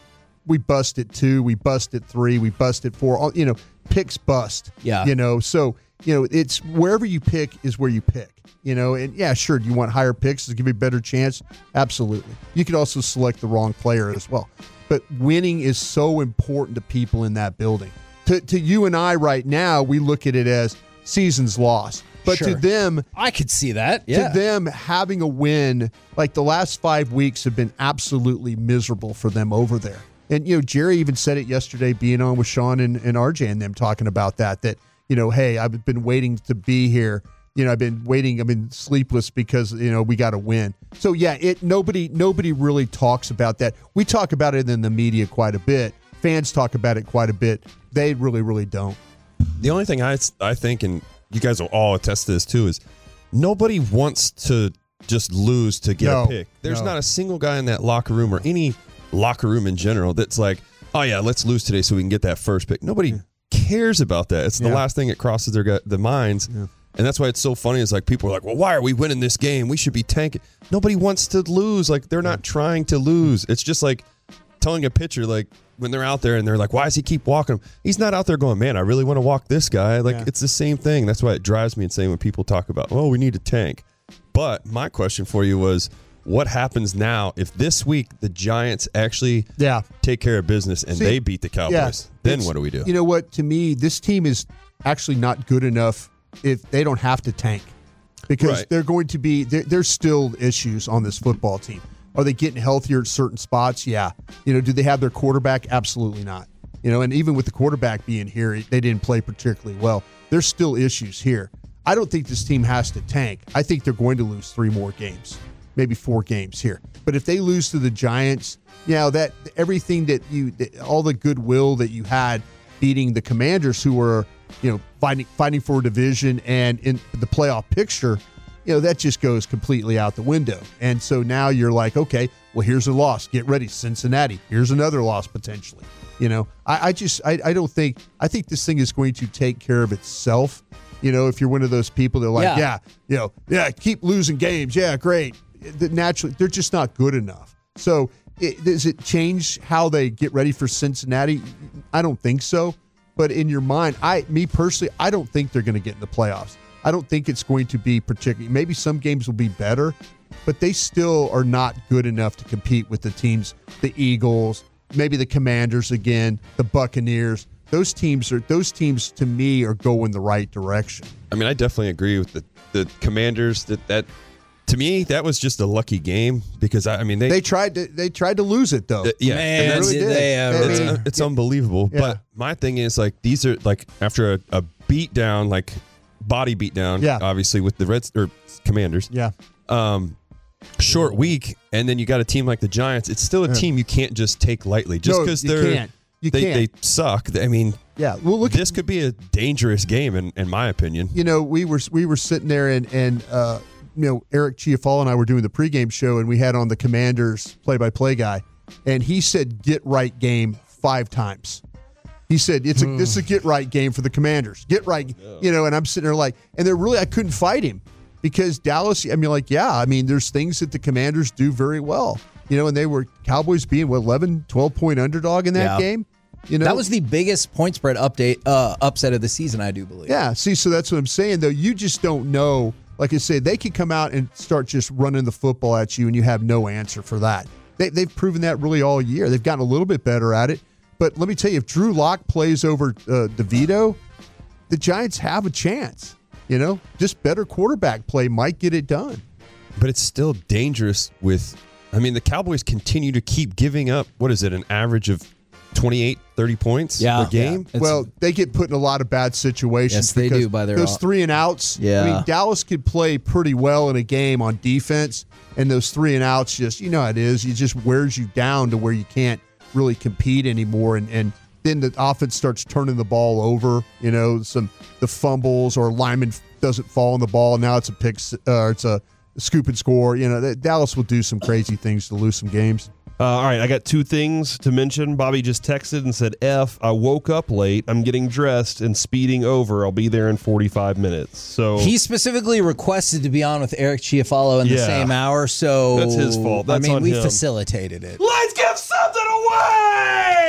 we bust at two, we bust at three, we bust at four. All, you know, picks bust. Yeah. You know, so you know it's wherever you pick is where you pick. You know, and yeah, sure, do you want higher picks to give you a better chance? Absolutely. You could also select the wrong player as well. But winning is so important to people in that building. To to you and I right now, we look at it as season's lost. But Sure. to them, I could see that. Yeah. to them, having a win, like the last five weeks have been absolutely miserable for them over there. And, you know, Jerry even said it yesterday, being on with Sean and, and R J and them talking about that, that, you know, hey, I've been waiting to be here. You know, I've been waiting, I've been sleepless because, you know, we got to win. So, yeah, it nobody nobody really talks about that. We talk about it in the media quite a bit. Fans talk about it quite a bit. They really, really don't. The only thing I, I think, and you guys will all attest to this too, is nobody wants to just lose to get No, a pick. There's no. not a single guy in that locker room or any locker room in general that's like, oh, yeah, let's lose today so we can get that first pick. Nobody yeah. cares about that. It's the Yeah. last thing that crosses their gut, the minds. Yeah. And that's why it's so funny. It's like people are like, well, why are we winning this game? We should be tanking. Nobody wants to lose. Like, they're not trying to lose. It's just like telling a pitcher, like, when they're out there and they're like, why does he keep walking him? He's not out there going, man, I really want to walk this guy. Like, Yeah. it's the same thing. That's why it drives me insane when people talk about, well, we need to tank. But my question for you was, what happens now if this week the Giants actually Yeah. take care of business and See, they beat the Cowboys? Yeah, then it's- what do we do? You know what? To me, this team is actually not good enough if they don't have to tank, because Right. they're going to be there, there's still issues on this football team. Are they getting healthier at certain spots? Yeah. You know, do they have their quarterback? Absolutely not. You know, and even with the quarterback being here, they didn't play particularly well. There's still issues here. I don't think this team has to tank. I think they're going to lose three more games, maybe four games here. But if they lose to the Giants, you know, that everything that you, all the goodwill that you had beating the Commanders, who were, you know, fighting fighting for a division and in the playoff picture, you know, that just goes completely out the window. And so now you're like, okay, well, here's a loss. Get ready, Cincinnati. Here's another loss potentially. You know, I, I just I, I don't think I think this thing is going to take care of itself. You know, if you're one of those people that are like, Yeah. yeah, you know, yeah, keep losing games. Yeah, great. The, naturally, they're just not good enough. So it, does it change how they get ready for Cincinnati? I don't think so. But in your mind, I, me personally, I don't think they're going to get in the playoffs. I don't think it's going to be particularly. Maybe some games will be better, but they still are not good enough to compete with the teams, the Eagles, maybe the Commanders again, the Buccaneers. Those teams are. Those teams to me are going the right direction. I mean, I definitely agree with the, the Commanders that that. To me, that was just a lucky game because I, I mean they They tried to they tried to lose it though. Uh, yeah, Man, and that's, really did did. they ever. it's, I mean, it's unbelievable. Yeah. But my thing is like these are like after a, a beat down, like body beat down, Yeah. obviously with the Reds or Commanders. Yeah. Um, short week, and then you got a team like the Giants. It's still a Yeah. team you can't just take lightly just No, because you they're can't. You they, can't. they suck. I mean, Yeah. Well, look. this could be a dangerous game in, in my opinion. You know, we were we were sitting there and and uh, you know, Eric Chiafalo and I were doing the pregame show, and we had on the Commanders play-by-play guy, and he said "get right game" five times. He said it's a, this is a get right game for the Commanders. Get right, you know. And I'm sitting there like, and they're really I couldn't fight him because Dallas. I mean, like, yeah, I mean, there's things that the Commanders do very well, you know, and they were Cowboys being what eleven, twelve point underdog in that Yeah. game. You know, That was the biggest point spread update uh, upset of the season, I do believe. Yeah, see, so that's what I'm saying, though. You just don't know. Like I say, they could come out and start just running the football at you, and you have no answer for that. They, they've proven that really all year. They've gotten a little bit better at it. But let me tell you, if Drew Lock plays over uh, DeVito, the Giants have a chance. You know, just better quarterback play might get it done. But it's still dangerous with, I mean, the Cowboys continue to keep giving up, what is it, an average of twenty-eight, thirty points Yeah. per game? Yeah. Well, they get put in a lot of bad situations. Yes, they because do by their those own- three and outs. Yeah. I mean, Dallas could play pretty well in a game on defense, and those three and outs just, you know how it is. It just wears you down to where you can't really compete anymore, and, and then the offense starts turning the ball over. You know, some the fumbles or lineman doesn't fall on the ball. Now it's a pick, uh, it's a scoop and score. You know, that Dallas will do some crazy things to lose some games. Uh, all right, I got two things to mention. Bobby just texted and said, F, I woke up late. I'm getting dressed and speeding over. I'll be there in forty-five minutes. So He specifically requested to be on with Eric Chiafalo in the Yeah. same hour, so That's his fault. That's I mean, on we him. facilitated it. let's give something away!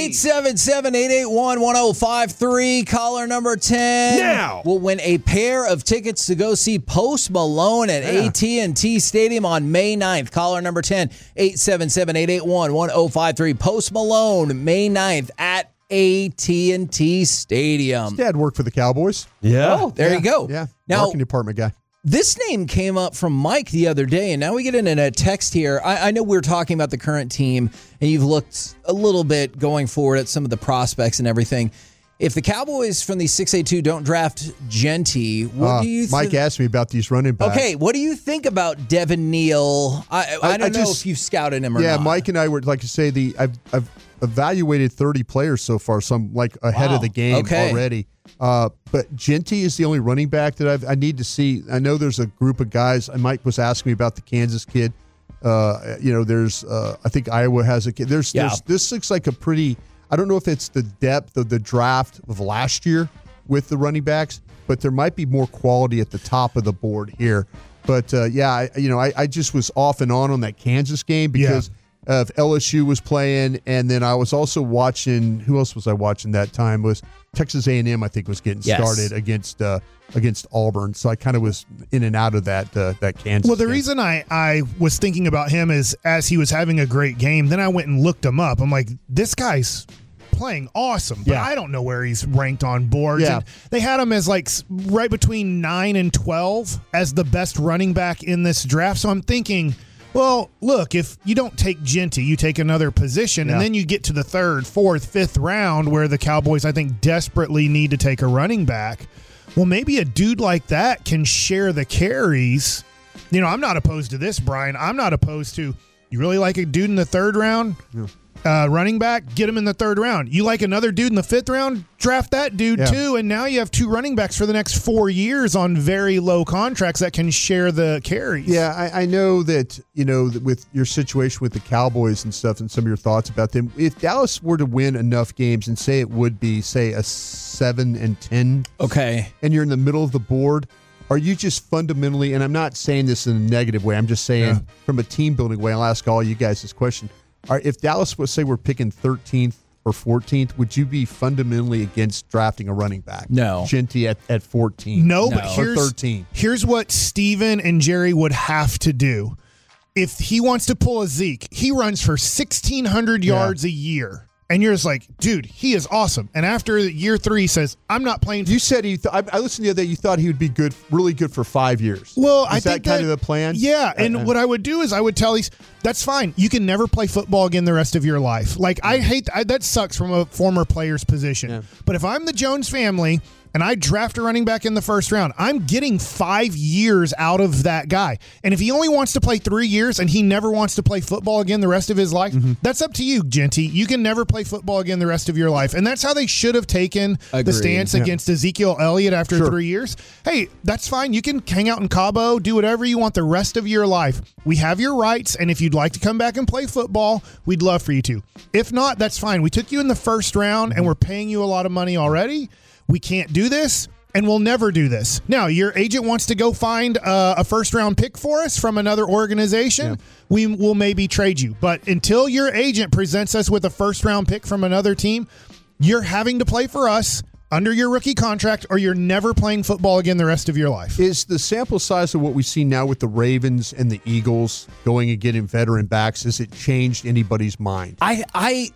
eight seven seven, eight eight one, one oh five three. Caller number ten now will win a pair of tickets to go see Post Malone at yeah. A T and T Stadium on May ninth. Caller number ten, eight seven seven, eight eight one, one oh five three. Post Malone, May ninth at A T and T Stadium. His dad worked for the Cowboys. Yeah. Oh, there yeah. you go. Yeah. Now, marketing department guy. This name came up from Mike the other day, and now we get in a text here. I, I know we're talking about the current team, and you've looked a little bit going forward at some of the prospects and everything. If the Cowboys from the six eighty-two don't draft Genty, what uh, do you think? Mike asked me about these running backs. Okay, what do you think about Devin Neal? I, I, I don't I know just, if you've scouted him or yeah, not. Yeah, Mike and I were, like to say, the I've, I've evaluated thirty players so far, so I'm like ahead wow. of the game okay. already. Uh, but Genty is the only running back that I've, I need to see. I know there's a group of guys. Mike was asking me about the Kansas kid. Uh, you know, there's uh, I think Iowa has a kid. There's, yeah. there's this looks like a pretty. I don't know if it's the depth of the draft of last year with the running backs, but there might be more quality at the top of the board here. But uh, yeah, I, you know, I, I just was off and on on that Kansas game because. Yeah. Uh, L S U was playing, and then I was also watching. Who else was I watching that time? Was Texas A and M? I think was getting yes. started against uh, against Auburn. So I kind of was in and out of that uh, that Kansas. Well, the game. reason I I was thinking about him is as he was having a great game. Then I went and looked him up. I'm like, this guy's playing awesome, but yeah. I don't know where he's ranked on boards. Yeah. And they had him as like right between nine and twelve as the best running back in this draft. So I'm thinking. Well, look, if you don't take Genty, you take another position, yeah. and then you get to the third, fourth, fifth round where the Cowboys, I think, desperately need to take a running back. Well, maybe a dude like that can share the carries. You know, I'm not opposed to this, Brian. I'm not opposed to, you really like a dude in the third round? Yeah. Uh, running back, get him in the third round. You like another dude in the fifth round, draft that dude yeah. too, and now you have two running backs for the next four years on very low contracts that can share the carries. Yeah, I, I know that, you know, that with your situation with the Cowboys and stuff and some of your thoughts about them, if Dallas were to win enough games and say it would be, say, a seven and ten, okay, and you're in the middle of the board, are you just fundamentally, and I'm not saying this in a negative way, I'm just saying yeah. from a team building way, I'll ask all you guys this question. All right, if Dallas would say we're picking thirteenth or fourteenth, would you be fundamentally against drafting a running back? No. Genty at, at fourteen? No, no. but here's, or thirteen. Here's what Steven and Jerry would have to do. If he wants to pull a Zeke, he runs for sixteen hundred yards yeah. a year. And you're just like, dude, he is awesome. And after year three, he says, I'm not playing. You said he. Th- I, I listened the other day. You thought he would be good, really good for five years. Well, is I that think kind that, of the plan. Yeah, and uh, what I would do is I would tell these, that's fine. You can never play football again the rest of your life. Like I hate I, that sucks from a former player's position. Yeah. But if I'm the Jones family and I draft a running back in the first round, I'm getting five years out of that guy. And if he only wants to play three years and he never wants to play football again the rest of his life, mm-hmm. that's up to you, Genty. You can never play football again the rest of your life. And that's how they should have taken Agreed. the stance yeah. against Ezekiel Elliott after sure. three years. Hey, that's fine. You can hang out in Cabo, do whatever you want the rest of your life. We have your rights, and if you'd like to come back and play football, we'd love for you to. If not, that's fine. We took you in the first round, and we're paying you a lot of money already. We can't do this, and we'll never do this. Now, your agent wants to go find uh, a first-round pick for us from another organization, yeah. we will maybe trade you. But until your agent presents us with a first-round pick from another team, you're having to play for us under your rookie contract, or you're never playing football again the rest of your life. Is the sample size of what we see now with the Ravens and the Eagles going and getting veteran backs, has it changed anybody's mind? I I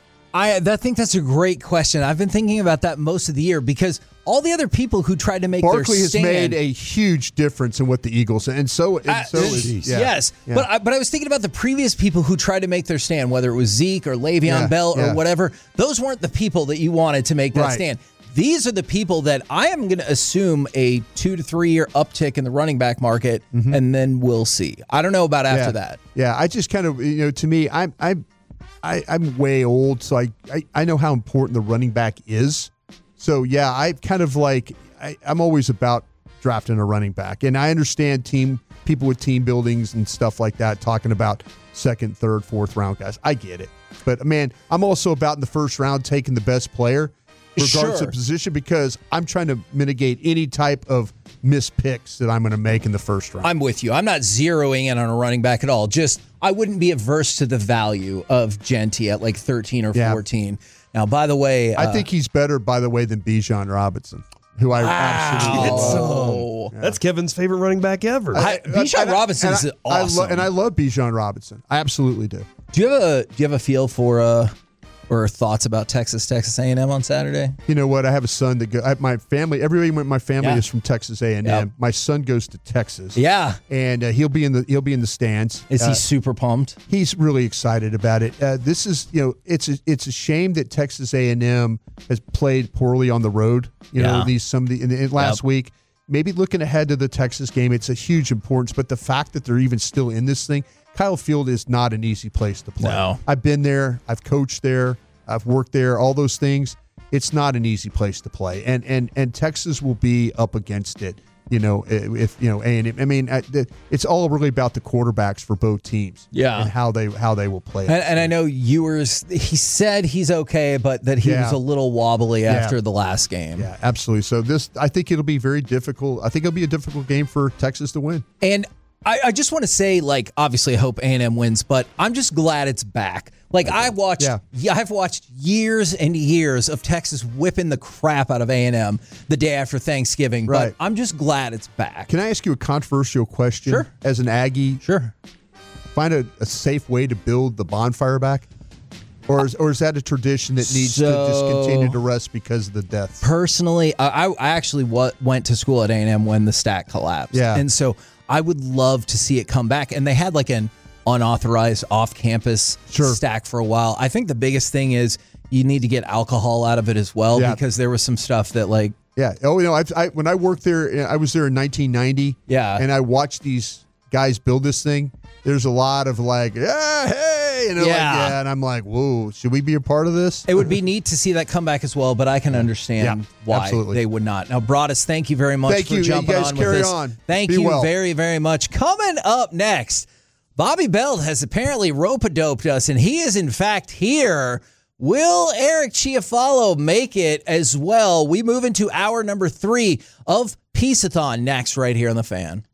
I I think that's a great question. I've been thinking about that most of the year because all the other people who tried to make Barkley their stand, has made a huge difference in what the Eagles and so and uh, so is yeah. yes. Yeah. But I, but I was thinking about the previous people who tried to make their stand, whether it was Zeke or Le'Veon yeah. Bell or yeah. whatever. Those weren't the people that you wanted to make that right. stand. These are the people that I am going to assume a two to three year uptick in the running back market, mm-hmm. and then we'll see. I don't know about after yeah. that. Yeah, I just kind of, you know, to me, I'm I'm I, I'm way old, so I, I I know how important the running back is. So yeah, I kind of like I, I'm always about drafting a running back, and I understand team people with team buildings and stuff like that talking about second, third, fourth round guys. I get it, but man, I'm also about in the first round taking the best player. regardless Sure. of position, because I'm trying to mitigate any type of missed picks that I'm going to make in the first round. I'm with you. I'm not zeroing in on a running back at all. Just I wouldn't be averse to the value of Genty at like thirteen or Yeah. fourteen. Now, by the way, I uh, think he's better, by the way, than Bijan Robinson, who I absolutely It's, love. um, That's Kevin's favorite running back ever. I, Bijan And I- Robinson and is I, I awesome. lo- and I love Bijan Robinson. I absolutely do. do you have a do you have a feel for uh or thoughts about Texas Texas A and M on Saturday? You know what? I have a son that go. I, my family, everybody in my family Yeah. is from Texas A and M. Yep. My son goes to Texas. Yeah. and uh, he'll be in the he'll be in the stands. Is he Uh, super pumped? He's really excited about it. Uh, this is, you know, it's a, it's a shame that Texas A and M has played poorly on the road. You know, Yeah. these some of the in, in last Yep. week. Maybe looking ahead to the Texas game, it's a huge importance. But the fact that they're even still in this thing, Kyle Field is not an easy place to play. No. I've been there. I've coached there. I've worked there. All those things. It's not an easy place to play, and and and Texas will be up against it. You know, if you know, A and M. I mean, it's all really about the quarterbacks for both teams. Yeah. and how they how they will play. And, and I know Ewers, he said he's okay, but that he Yeah. was a little wobbly Yeah. after the last game. Yeah, absolutely. So this, I think it'll be very difficult. I think it'll be a difficult game for Texas to win. And I, I just want to say, like, obviously I hope A and M wins, but I'm just glad it's back. Like, I watched, Yeah. yeah, I've watched years and years of Texas whipping the crap out of A and M the day after Thanksgiving, Right. but I'm just glad it's back. Can I ask you a controversial question? Sure. As an Aggie, Sure. find a, a safe way to build the bonfire back? Or is, or is that a tradition that needs to just So- continue to rest because of the deaths? Personally, I, I actually wa- went to school at A and M when the stack collapsed. Yeah. And so I would love to see it come back. And they had like an unauthorized off-campus Sure. stack for a while. I think the biggest thing is you need to get alcohol out of it as well, Yeah. because there was some stuff that like, Yeah. Oh, you know, I've, I when I worked there, I was there in nineteen ninety. Yeah. And I watched these guys build this thing. There's a lot of like, yeah, hey, and they're Yeah. like, yeah, and I'm like, whoa, should we be a part of this? it would be neat to see that come back as well, but I can understand Yeah, why absolutely. they would not. Now, Broadus, thank you very much Thank for you. You jumping guys on carry with this. on. Thank Be you well. very, very much. Coming up next, Bobby Belt has apparently rope-a-doped us, and he is in fact here. Will Eric Chiafalo make it as well? We move into hour number three of Peace-a-thon next right here on The Fan.